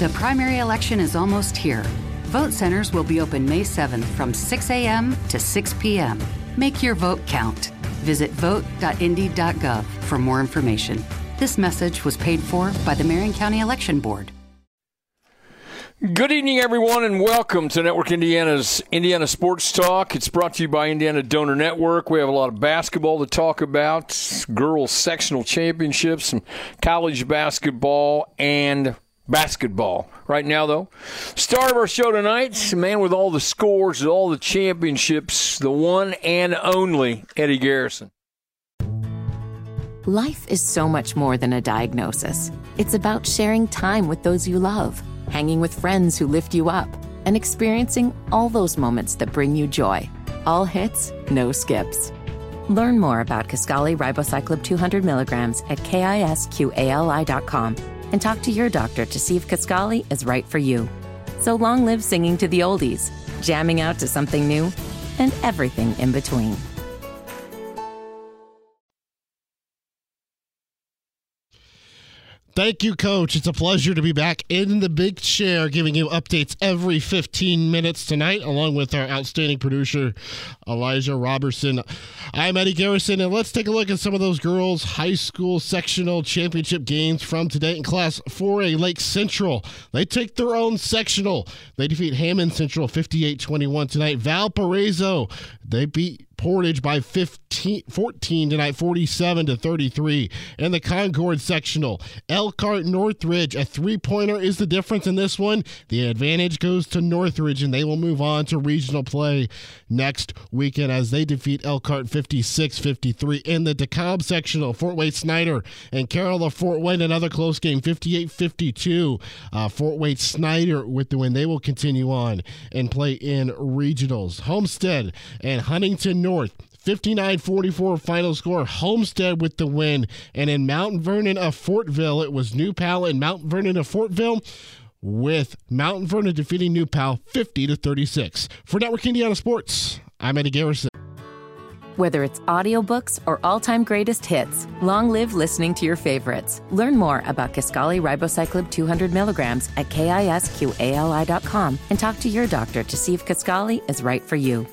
The primary election is almost here. Vote centers will be open May 7th from 6 a.m. to 6 p.m. Make your vote count. Visit vote.indy.gov for more information. This message was paid for by the Marion County Election Board. Good evening, everyone, and welcome to Network Indiana's Indiana Sports Talk. It's brought to you by Indiana Donor Network. We have a lot of basketball to talk about, girls sectional championships, some college basketball, and basketball. Right now, though, star of our show tonight, a man with all the scores, all the championships, the one and only Eddie Garrison. Life is so much more than a diagnosis. It's about sharing time with those you love, hanging with friends who lift you up, and experiencing all those moments that bring you joy. All hits, no skips. Learn more about Kisqali Ribociclib 200 milligrams at KISQALI.com and talk to your doctor to see if Kisqali is right for you. So long live singing to the oldies, jamming out to something new, and everything in between. Thank you, Coach. It's a pleasure to be back in the big chair, giving you updates every 15 minutes tonight, along with our outstanding producer, Elijah Robertson. I'm Eddie Garrison, and let's take a look at some of those girls' high school sectional championship games from today in Class 4A. Lake Central, they take their own sectional. They defeat Hammond Central 58-21 tonight. Valparaiso, they beat Portage by 14 tonight, 47-33. And the Concord sectional, Elkhart Northridge, a three-pointer is the difference in this one. The advantage goes to Northridge, and they will move on to regional play next weekend as they defeat Elkhart 56-53. In the DeKalb sectional, Fort Wayne Snyder and Carroll of Fort Wayne, another close game, 58-52. Fort Wayne Snyder with the win. They will continue on and play in regionals. Homestead and Huntington North, 59-44 final score. Homestead with the win. And in Mount Vernon of Fortville, it was New Pal and Mount Vernon of Fortville, with Mount Vernon defeating New Pal 50-36. For Network Indiana Sports, I'm Eddie Garrison. Whether it's audiobooks or all-time greatest hits, long live listening to your favorites. Learn more about Kisqali Ribociclib 200 milligrams at KISQALI.com and talk to your doctor to see if Kisqali is right for you.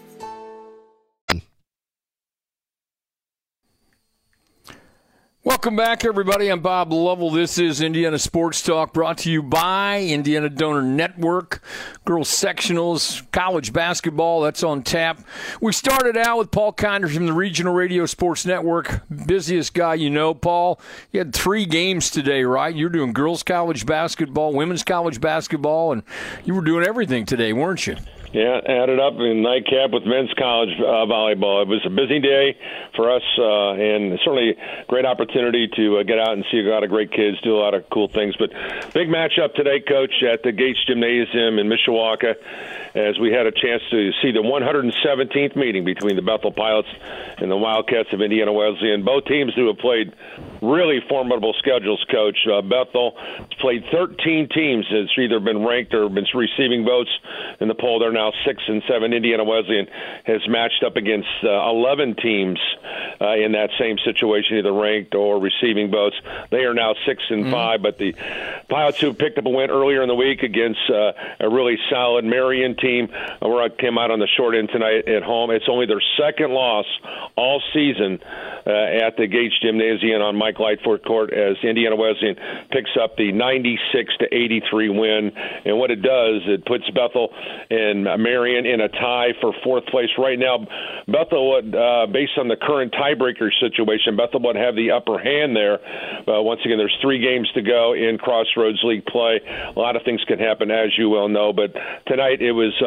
Welcome back, everybody. I'm Bob Lovell. This is Indiana Sports Talk, brought to you by Indiana Donor Network. Girls sectionals, college basketball, that's on tap. We started out with Paul Kinder from the Regional Radio Sports Network. Busiest guy you know, Paul. You had 3 games today, right? You're doing girls college basketball, women's college basketball, and you were doing everything today, weren't you? Yeah, added up in nightcap with men's college volleyball. It was a busy day for us, and certainly a great opportunity to get out and see a lot of great kids, do a lot of cool things. But big matchup today, Coach, at the Gates Gymnasium in Mishawaka, as we had a chance to see the 117th meeting between the Bethel Pilots and the Wildcats of Indiana Wesleyan. Both teams who have played really formidable schedules, Coach. Bethel has played 13 teams that's either been ranked or been receiving votes in the poll. They're now 6 and 7. Indiana Wesleyan has matched up against 11 teams in that same situation, either ranked or receiving votes. They are now 6 and 5, but the Pilots, who picked up a win earlier in the week against a really solid Marion team, came out on the short end tonight at home. It's only their second loss all season at the Gates Gymnasium on Mike Lightfoot Court, as Indiana Wesleyan picks up the 96-83 win. And what it does, it puts Bethel and Marion in a tie for 4th place right now. Bethel would, based on the current tiebreaker situation, Bethel would have the upper hand there. Once again, there's 3 games to go in Crossroads League play. A lot of things can happen, as you well know. But tonight it was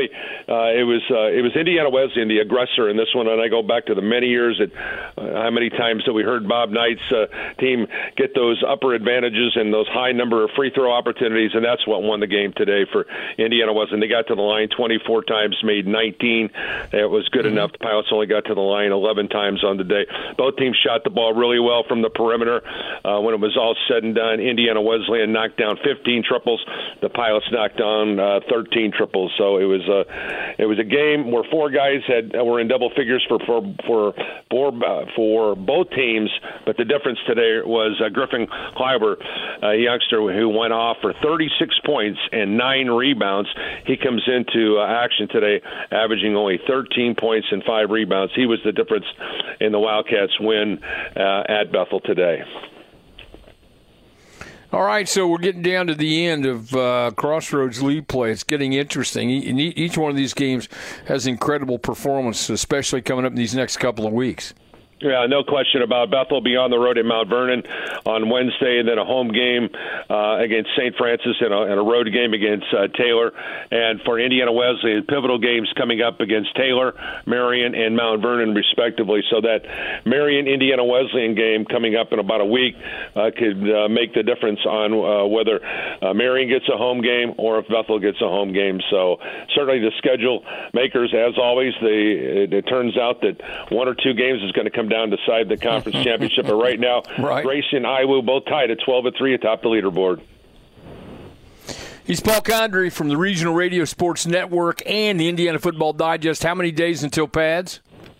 it was Indiana Wesleyan, the aggressor in this one. And I go back to the many years that how many times that we heard Bob Knight's team get those upper advantages and those high number of free throw opportunities, and that's what won the game today for Indiana Wesleyan. They got to the line 24 times, made 19. It was good enough. The Pilots only got to the line 11 times on the day. Both teams shot the ball really well from the perimeter. When it was all said and done, Indiana Wesleyan knocked down 15 triples. the Pilots knocked down 13 triples. So it was a game where four guys were in double figures for both teams. But the difference today was Griffin Kleiber, a youngster who went off for 36 points and 9 rebounds. He comes into action today, averaging only 13 points and 5 rebounds. He was the difference in the Wildcats' win at Bethel today. All right, so we're getting down to the end of Crossroads League play. It's getting interesting. Each one of these games has incredible performance, especially coming up in these next couple of weeks. Yeah, no question about Bethel will be on the road at Mount Vernon on Wednesday, and then a home game against St. Francis and a road game against Taylor. And for Indiana Wesleyan, pivotal games coming up against Taylor, Marion, and Mount Vernon, respectively. So that Marion-Indiana Wesleyan game coming up in about a week could make the difference on whether Marion gets a home game or if Bethel gets a home game. So certainly the schedule makers, as always, it turns out that one or two games is going to come down to decide the conference championship. But right now, Gracie and Iwu both tied at 12-3 atop the leaderboard. He's Paul Condry from the Regional Radio Sports Network and the Indiana Football Digest. How many days until Pads?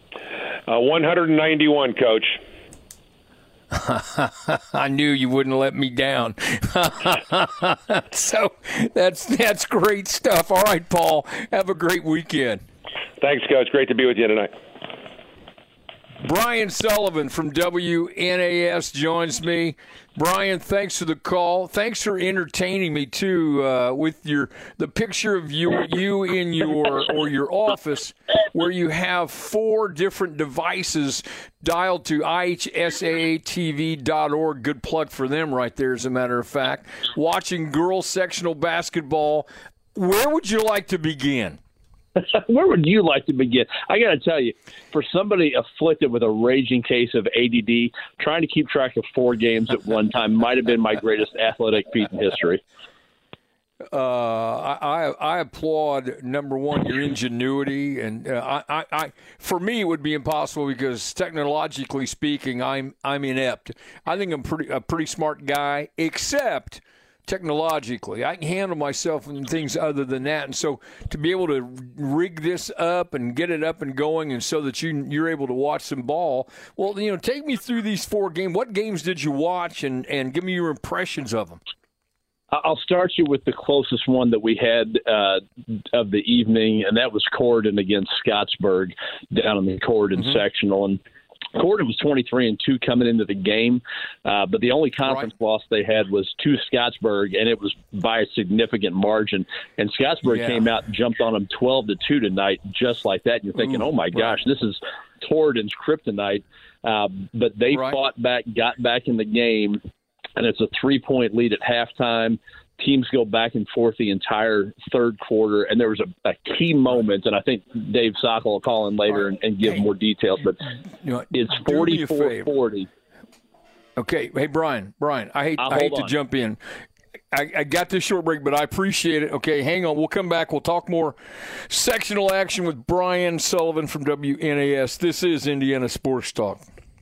191, Coach. I knew you wouldn't let me down. So that's great stuff. All right, Paul, have a great weekend. Thanks, Coach. Great to be with you tonight. Brian Sullivan from WNAS joins me. Brian, thanks for the call. Thanks for entertaining me too with the picture of you in your office where you have 4 different devices dialed to IHSAATV.org. Good plug for them right there, as a matter of fact. Watching girls sectional basketball. Where would you like to begin? Where would you like to begin? I got to tell you, for somebody afflicted with a raging case of ADD, trying to keep track of 4 games at one time might have been my greatest athletic feat in history. I applaud, number one, your ingenuity, and for me it would be impossible because technologically speaking, I'm inept. I think I'm a pretty smart guy, except technologically. I can handle myself and things other than that. And so to be able to rig this up and get it up and going and so that you're able to watch some ball, well, take me through these 4 games. What games did you watch and give me your impressions of them? I'll start you with the closest one that we had of the evening, and that was Corydon against Scottsburg down in the Corydon sectional. And Corydon was 23-2 coming into the game, but the only conference loss they had was to Scottsburg, and it was by a significant margin. And Scottsburg came out and jumped on them 12-2 tonight, just like that. And you're thinking, oh, my gosh, this is Corydon's kryptonite. But they fought back, got back in the game, and it's a 3-point lead at halftime. Teams go back and forth the entire third quarter, and there was a key moment, and I think Dave Sockel will call in later and give more details, but it's 44-40. Okay. Hey, Brian, I hate to jump in. I got this short break, but I appreciate it. Okay, hang on. We'll come back. We'll talk more sectional action with Brian Sullivan from WNAS. This is Indiana Sports Talk.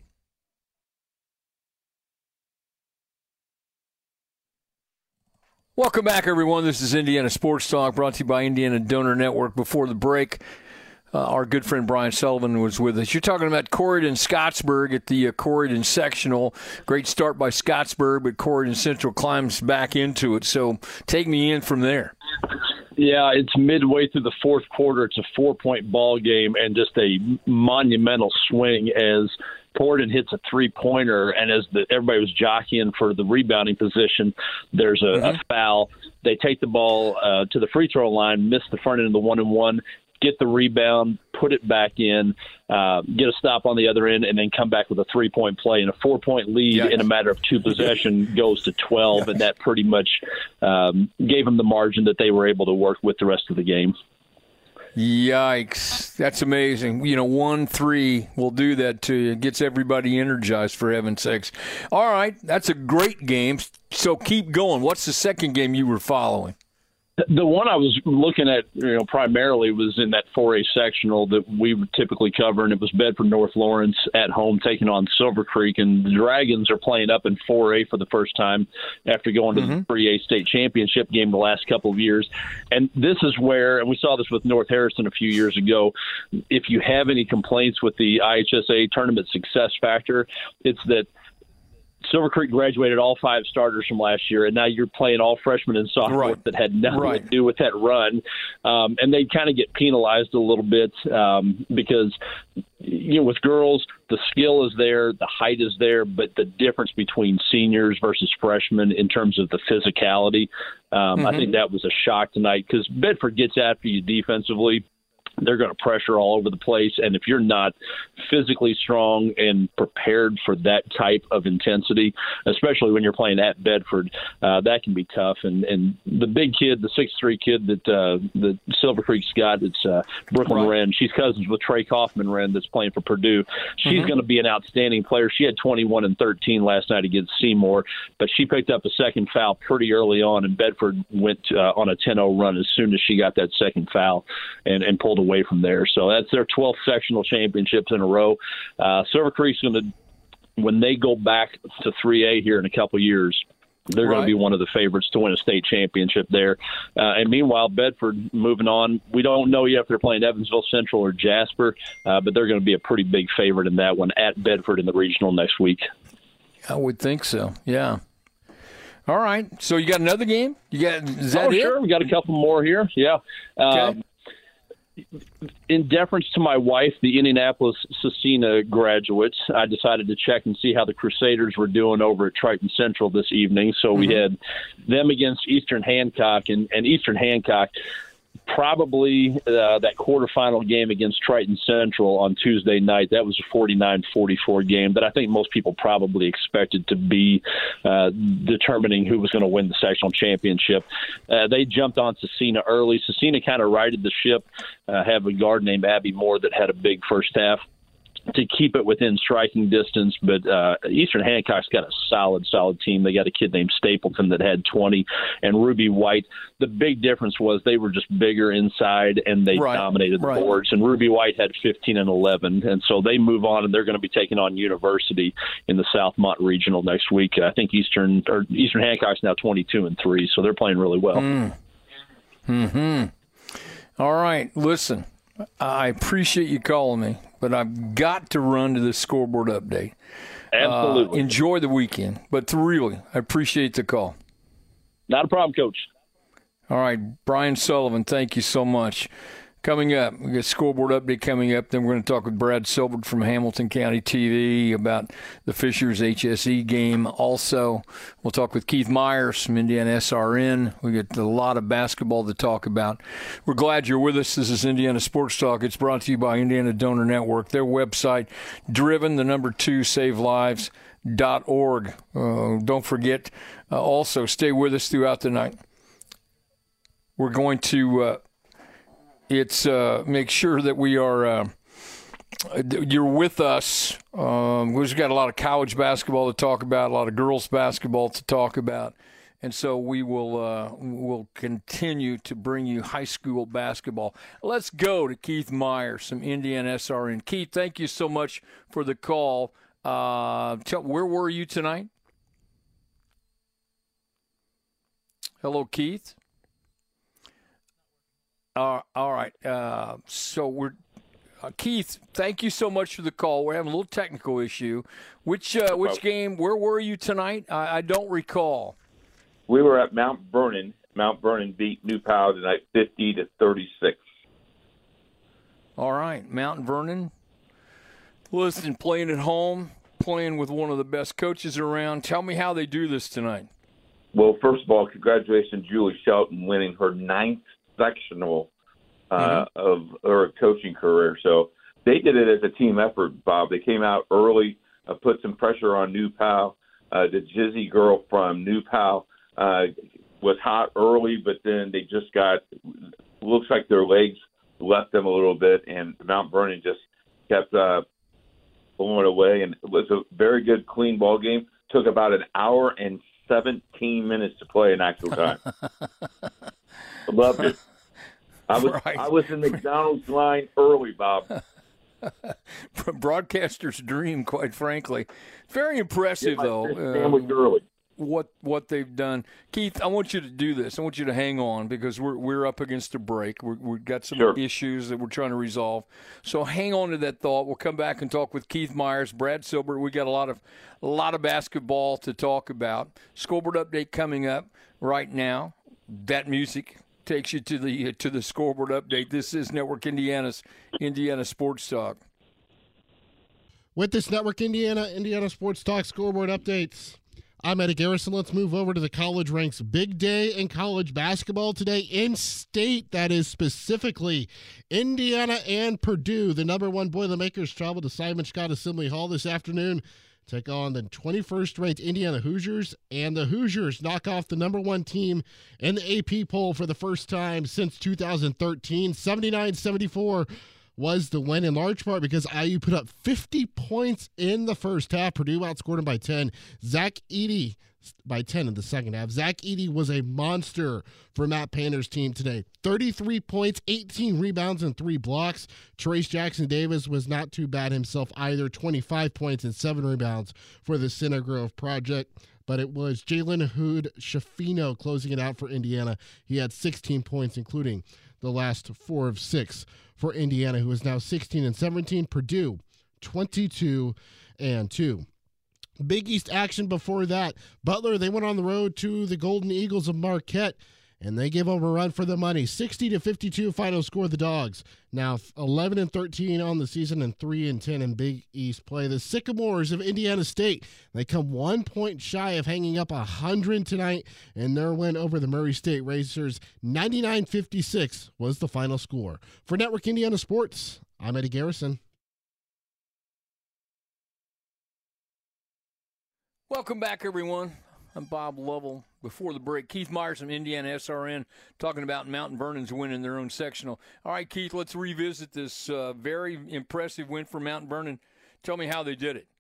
Welcome back, everyone. This is Indiana Sports Talk, brought to you by Indiana Donor Network. Before the break, our good friend Brian Sullivan was with us. You're talking about Corydon-Scottsburg at the Corydon sectional. Great start by Scottsburg, but Corydon Central climbs back into it. So take me in from there. Yeah, it's midway through the fourth quarter. It's a 4-point ball game and just a monumental swing as Corydon hits a 3-pointer, and as everybody was jockeying for the rebounding position, there's a foul. They take the ball to the free throw line, miss the front end of the 1-and-1, get the rebound, put it back in, get a stop on the other end, and then come back with a 3-point play. And a 4-point lead in a matter of 2 possessions goes to 12, and that pretty much gave them the margin that they were able to work with the rest of the game. Yikes. That's amazing. 1-3 will do that to you. It gets everybody energized, for heaven's sakes. All right. That's a great game. So keep going. What's the second game you were following? The one I was looking at, primarily was in that 4A sectional that we would typically cover, and it was Bedford North Lawrence at home taking on Silver Creek, and the Dragons are playing up in 4A for the first time after going to the 3A state championship game the last couple of years. And this is where, and we saw this with North Harrison a few years ago, if you have any complaints with the IHSA tournament success factor, it's that Silver Creek graduated all 5 starters from last year, and now you're playing all freshmen and sophomores that had nothing to do with that run. And they kind of get penalized a little bit because, with girls, the skill is there, the height is there, but the difference between seniors versus freshmen in terms of the physicality, I think that was a shock tonight because Bedford gets after you defensively. They're going to pressure all over the place. And if you're not physically strong and prepared for that type of intensity, especially when you're playing at Bedford, that can be tough. And the big kid, the 6'3" kid that Silver Creek's got, it's Brooklyn Wren. She's cousins with Trey Kaufman Wren that's playing for Purdue. She's going to be an outstanding player. She had 21 and 13 last night against Seymour, but she picked up a second foul pretty early on, and Bedford went on a 10-0 run as soon as she got that second foul and pulled away from there. So that's their 12th sectional championships in a row. Silver Creek's going to, when they go back to 3A here in a couple years, they're going to be one of the favorites to win a state championship there. And meanwhile, Bedford moving on. We don't know yet if they're playing Evansville Central or Jasper, but they're going to be a pretty big favorite in that one at Bedford in the regional next week. I would think so. Yeah. All right. So you got another game? Is that it? Sure. We got a couple more here. Yeah. Okay. In deference to my wife, the Indianapolis Scecina graduates, I decided to check and see how the Crusaders were doing over at Triton Central this evening. So we had them against Eastern Hancock, and Eastern Hancock probably that quarterfinal game against Triton Central on Tuesday night. That was a 49-44 game that I think most people probably expected to be determining who was going to win the sectional championship. They jumped on Scecina early. Scecina kind of righted the ship, have a guard named Abby Moore that had a big first half to keep it within striking distance, but Eastern Hancock's got a solid team. They got a kid named Stapleton that had 20, and Ruby White. The big difference was they were just bigger inside, and they dominated the boards, and Ruby White had 15 and 11, and so they move on, and they're going to be taking on University in the Southmont Regional next week. I think Eastern Hancock's now 22 and 3, so they're playing really well. All right, listen, I appreciate you calling me, but I've got to run to the scoreboard update. Absolutely. Enjoy the weekend, but really, I appreciate the call. Not a problem, Coach. All right, Brian Sullivan, thank you so much. Coming up, we got scoreboard update coming up. Then we're going to talk with Brad Silbert from Hamilton County TV about the Fishers HSE game. Also, we'll talk with Keith Myers from Indiana SRN. We got a lot of basketball to talk about. We're glad you're with us. This is Indiana Sports Talk. It's brought to you by Indiana Donor Network. Their website, driven2savelives.org. Don't forget, also stay with us throughout the night. We're going to make sure that we are you're with us. We've got a lot of college basketball to talk about, a lot of girls basketball to talk about, and so we will continue to bring you high school basketball. Let's go to Keith Myers from Indiana SRN. Keith, thank you so much for the call. Where were you tonight? Hello, Keith. All right. So we're Keith. Thank you so much for the call. We're having a little technical issue. Which game? Where were you tonight? I don't recall. We were at Mount Vernon. Mount Vernon beat New Powell tonight, 50-36. All right, Mount Vernon. Listen, playing at home, playing with one of the best coaches around. Tell me how they do this tonight. Well, first of all, congratulations, Julie Shelton, winning her 9th sectional of her coaching career. So they did it as a team effort, Bob. They came out early, put some pressure on New Powell. The Jizzy girl from New Powell was hot early, but then they just looks like their legs left them a little bit, and Mount Vernon just kept blowing it away. And it was a very good, clean ball game. Took about an hour and 17 minutes to play in actual time. Loved it. I was in the McDonald's line early, Bob. Broadcaster's dream, quite frankly. Very impressive, though. Sandwich early. What they've done. Keith, I want you to do this. I want you to hang on because we're up against a break. We've got some issues that we're trying to resolve. So hang on to that thought. We'll come back and talk with Keith Myers, Brad Silbert. We got a lot of basketball to talk about. Scoreboard update coming up right now. That music takes you to the scoreboard update. This is Network Indiana's Indiana Sports Talk. With this Network Indiana Sports Talk scoreboard updates, I'm Eddie Garrison. Let's move over to the college ranks. Big day in college basketball today in state. That is specifically Indiana and Purdue. The number one Boilermakers travel to Simon Scott Assembly Hall this afternoon. Take on the 21st ranked Indiana Hoosiers, and the Hoosiers knock off the number one team in the AP poll for the first time since 2013. 79-74 was the win, in large part because IU put up 50 points in the first half. Purdue outscored them by 10. Zach Edey by 10 in the second half. Zach Edey was a monster for Matt Painter's team today. 33 points, 18 rebounds, and 3 blocks. Trace Jackson-Davis was not too bad himself either. 25 points and 7 rebounds for the Center Grove Project. But it was Jalen Hood-Schifino closing it out for Indiana. He had 16 points, including the last 4 of 6 for Indiana, who is now 16-17. Purdue, 22-2. Big East action before that. Butler, they went on the road to the Golden Eagles of Marquette, and they gave them a run for the money. 60-52 final score, the Dogs. Now 11-13 on the season and 3-10 in Big East play. The Sycamores of Indiana State, they come 1 point shy of hanging up 100 tonight in their win over the Murray State Racers. 99-56 was the final score. For Network Indiana Sports, I'm Eddie Garrison. Welcome back, everyone. I'm Bob Lovell. Before the break, Keith Myers from Indiana SRN talking about Mountain Vernon's winning their own sectional. All right, Keith, let's revisit this very impressive win for Mountain Vernon. Tell me how they did it.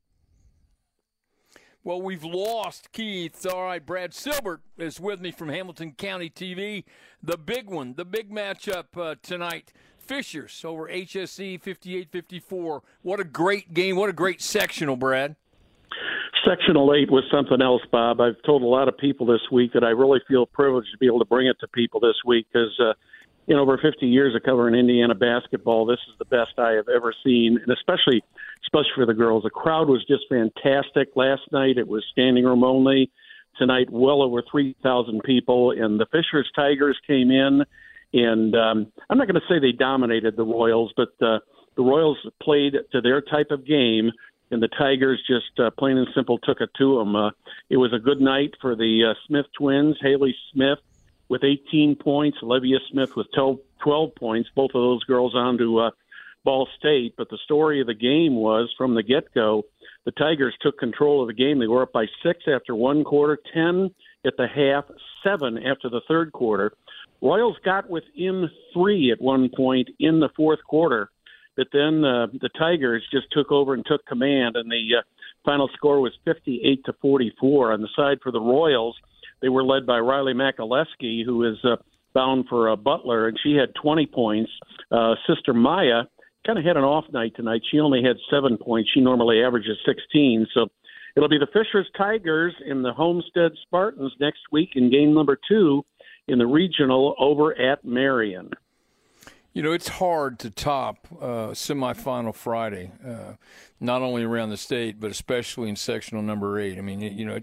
Well, we've lost Keith. All right, Brad Silbert is with me from Hamilton County TV. The big one, the big matchup tonight. Fishers over HSE 58-54. What a great game. What a great sectional, Brad. Sectional 8 was something else, Bob. I've told a lot of people this week that I really feel privileged to be able to bring it to people this week because, in over 50 years of covering Indiana basketball, this is the best I have ever seen, and especially for the girls. The crowd was just fantastic. Last night it was standing room only. Tonight, well over 3,000 people, and the Fishers Tigers came in, and I'm not going to say they dominated the Royals, but the Royals played to their type of game, and the Tigers just plain and simple took it to them. It was a good night for the Smith twins. Haley Smith with 18 points, Olivia Smith with 12 points, both of those girls on to Ball State. But the story of the game was, from the get-go, the Tigers took control of the game. They were up by 6 after one quarter, 10 at the half, 7 after the third quarter. Royals got within 3 at one point in the fourth quarter. But then the Tigers just took over and took command, and the final score was 58-44. On the side for the Royals, they were led by Riley Makaleski, who is bound for Butler, and she had 20 points. Sister Maya kind of had an off night tonight. She only had 7 points. She normally averages 16. So it'll be the Fishers Tigers and the Homestead Spartans next week in game number 2 in the regional over at Marion. You know, it's hard to top semifinal Friday, not only around the state, but especially in sectional number 8. I mean, you know,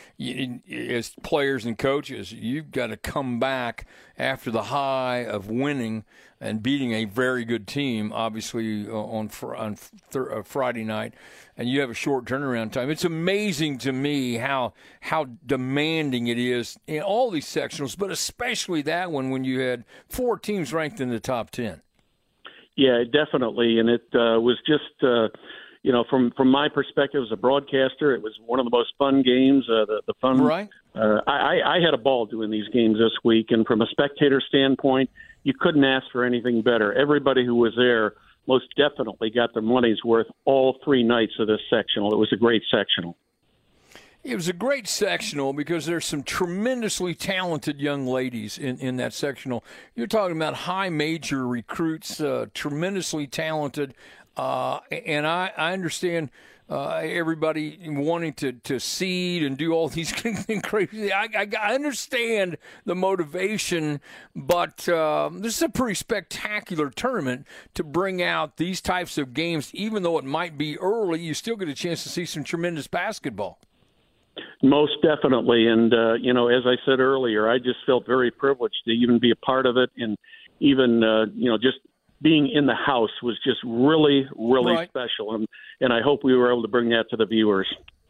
as players and coaches, you've got to come back after the high of winning and beating a very good team, obviously, on Friday night, and you have a short turnaround time. It's amazing to me how demanding it is in all these sectionals, but especially that one when you had 4 teams ranked in the top 10. Yeah, definitely, and it was just you know, from my perspective as a broadcaster, it was one of the most fun games. The fun, right? I had a ball doing these games this week, and from a spectator standpoint, you couldn't ask for anything better. Everybody who was there most definitely got their money's worth all 3 nights of this sectional. It was a great sectional. It was a great sectional because there's some tremendously talented young ladies in that sectional. You're talking about high major recruits, tremendously talented. And I understand everybody wanting to seed and do all these crazy. I understand the motivation, but this is a pretty spectacular tournament to bring out these types of games. Even though it might be early, you still get a chance to see some tremendous basketball. Most definitely. And, as I said earlier, I just felt very privileged to even be a part of it. And even, just being in the house was just really, really right. special. And I hope we were able to bring that to the viewers.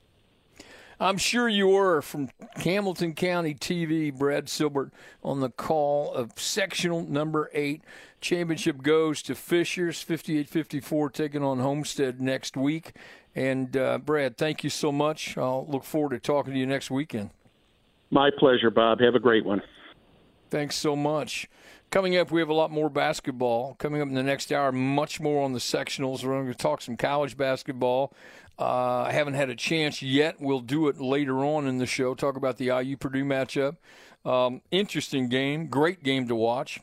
I'm sure you were. From Hamilton County TV, Brad Silbert on the call of sectional number 8. Championship goes to Fishers, 58-54, taking on Homestead next week. And, Brad, thank you so much. I'll look forward to talking to you next weekend. My pleasure, Bob. Have a great one. Thanks so much. Coming up, we have a lot more basketball. Coming up in the next hour, much more on the sectionals. We're going to talk some college basketball. I haven't had a chance yet. We'll do it later on in the show, talk about the IU-Purdue matchup. Interesting game, great game to watch.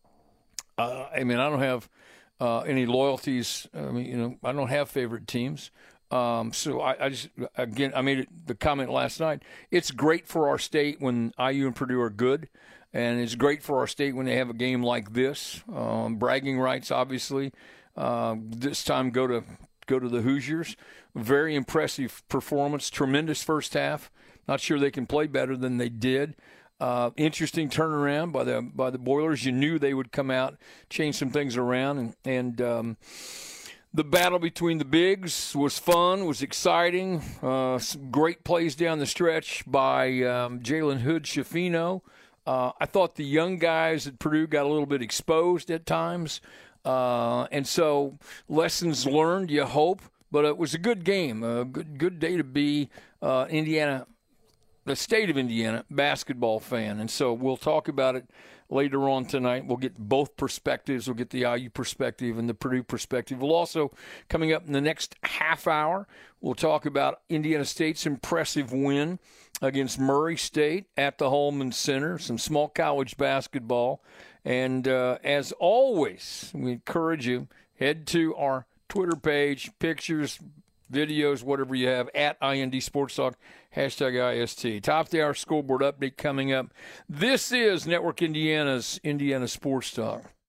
I don't have any loyalties. I don't have favorite teams. So I made the comment last night. It's great for our state when IU and Purdue are good, and it's great for our state when they have a game like this. Bragging rights, obviously. This time go to the Hoosiers. Very impressive performance. Tremendous first half. Not sure they can play better than they did. Interesting turnaround by the Boilers. You knew they would come out, change some things around, and the battle between the bigs was fun, was exciting. Some great plays down the stretch by Jalen Hood-Schifino. I thought the young guys at Purdue got a little bit exposed at times. And so lessons learned, you hope. But it was a good game, a good day to be Indiana, the state of Indiana basketball fan. And so we'll talk about it later on tonight. We'll get both perspectives. We'll get the IU perspective and the Purdue perspective. We'll also, coming up in the next half hour, we'll talk about Indiana State's impressive win against Murray State at the Holman Center, some small college basketball. And as always, we encourage you, head to our Twitter page, pictures, videos, whatever you have, at IND Sports Talk, #IST. Top of the hour scoreboard update coming up. This is Network Indiana's Indiana Sports Talk.